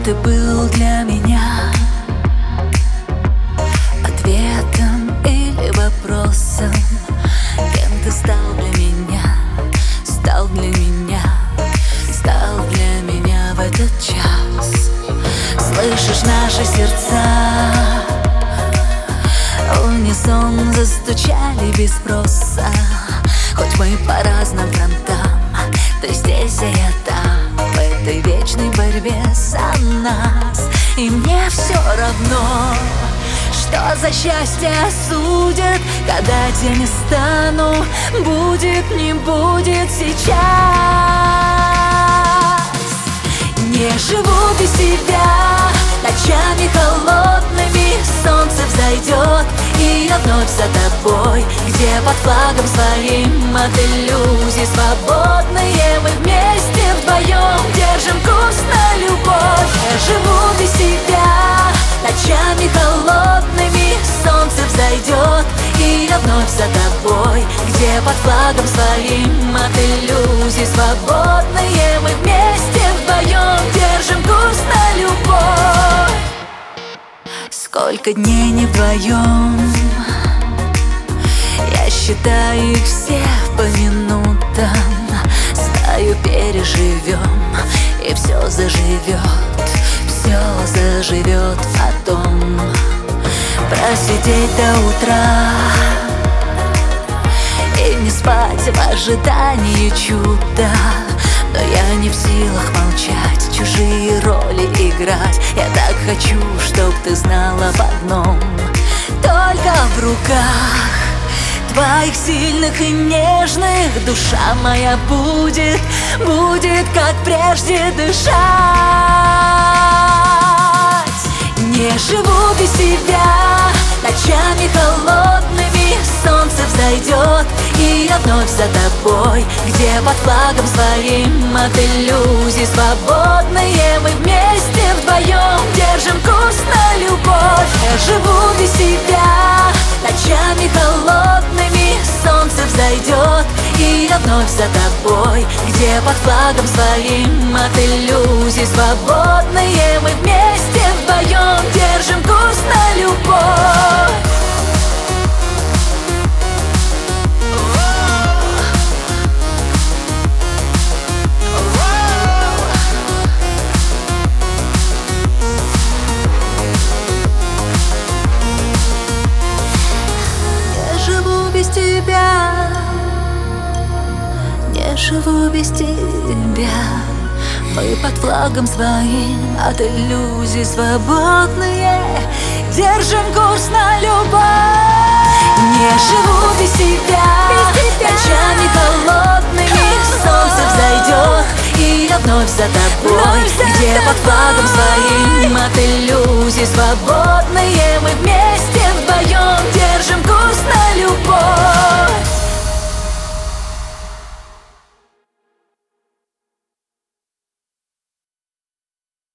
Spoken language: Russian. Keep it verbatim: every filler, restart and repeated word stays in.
ты был для меня ответом или вопросом? Кем ты стал для меня, стал для меня, стал для меня в этот час? Слышишь наши сердца, в унисон застучали без спроса. Хоть мы по разным фронтам, ты здесь, а я там, в этой вечной борьбе за нас. И мне все равно, что за счастье судят, когда тени не стану, будет, не будет сейчас. Не живу без тебя ночами холодными, солнце взойдет, и я вновь за тобой, где под флагом своим от иллюзий свободные мы вместе вдвоем держим курс на любовь. Я живу без тебя ночами холодными, солнце взойдет, и я вновь за тобой, где под флагом своим от иллюзий свободные мы вместе вдвоем держим курс на любовь. Сколько дней не вдвоем, я считаю их все по минутам. Знаю, переживем, и все заживет, все заживет потом. Просидеть до утра и не спать в ожидании чуда. Но я не в силах молчать, чужие роли играть. Я так хочу, чтоб ты знала об одном: только в руках твоих сильных и нежных душа моя будет, будет как прежде дышать. Не живу без тебя ночами холодными, солнце взойдет, и я вновь за тобой, где под флагом своим от иллюзий свободные мы вместе вдвоем держим курс на любовь. Я живу без тебя ночами холодными, солнце взойдет, и я вновь за тобой, где под флагом своим от иллюзий свободные мы вместе вдвоем держим курс на любовь. Не живу без тебя, мы под флагом своим от иллюзий свободные держим курс на любовь. Не живу без тебя, ночами холодными, солнце взойдет, и я вновь за тобой, где под флагом своим от иллюзий свободные мы вместе